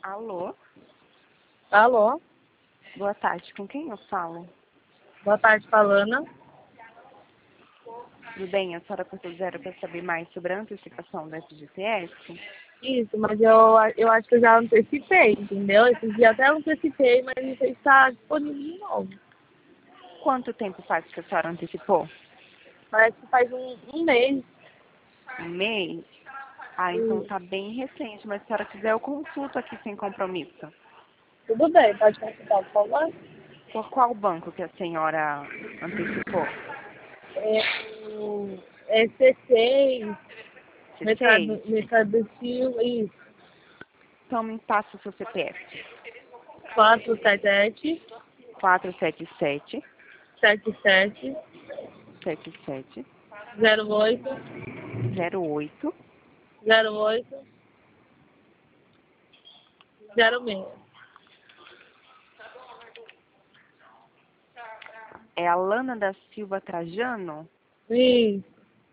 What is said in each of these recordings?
Alô, Alô, boa tarde. Com quem eu falo? boa tarde, falando. Tudo bem? A senhora considera para saber mais sobre a antecipação do FGTS? Isso, mas eu acho que eu já antecipei, entendeu? Esses dias até antecipei, mas não sei se está disponível de novo. Quanto tempo faz que a senhora antecipou? Parece que faz um mês. Um mês? Ah, então tá bem recente, mas se a senhora quiser eu consulto aqui sem compromisso. Tudo bem, pode consultar, por favor. Por qual banco que a senhora antecipou? É C6, C6? Mercado do Sul, isso. Então me passa o seu CPF. 477 477 77 77 08 08 08 06. É a Lana da Silva Trajano? Isso.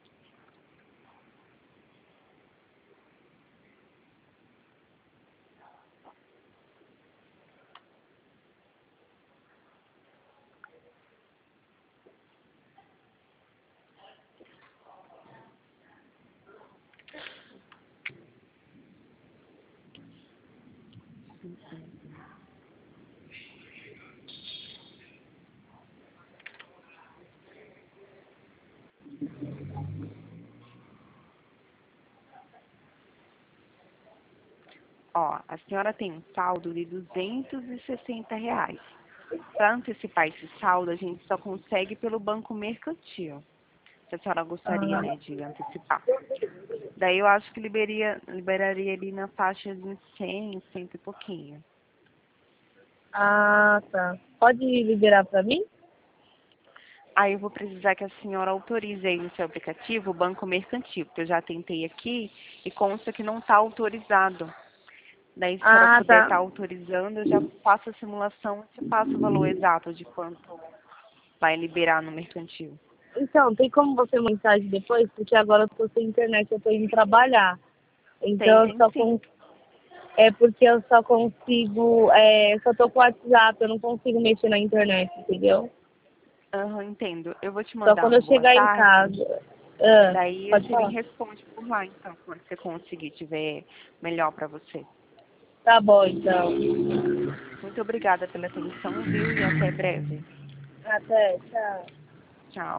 Ó, a senhora tem um saldo de R$ 260. Para antecipar esse saldo, a gente só consegue pelo banco mercantil. Se a senhora gostaria, né, de antecipar. Daí eu acho que liberaria ali na faixa de 100, 100 e pouquinho. Ah, tá. Pode liberar para mim? Aí eu vou precisar que a senhora autorize aí no seu aplicativo o banco mercantil, porque eu já tentei aqui e consta que não está autorizado. Daí, se a senhora Ah, puder tá. estar autorizando, eu já faço a simulação e te passo o valor exato de quanto vai liberar no mercantil. Então, tem como você mensagem depois? Porque agora eu tô sem internet, eu tô indo trabalhar. Tem, Então, tem sim. é porque eu só consigo, eu só tô com o WhatsApp, eu não consigo mexer na internet, entendeu? Aham, entendo. Eu vou te Só mandar quando um eu boa chegar em tarde, casa. Ah, daí pode você me falar. responde por lá, então, quando você conseguir, tiver melhor para você. Tá bom, então. Muito obrigada pela atenção, viu? E até breve. Até, tchau. Tchau.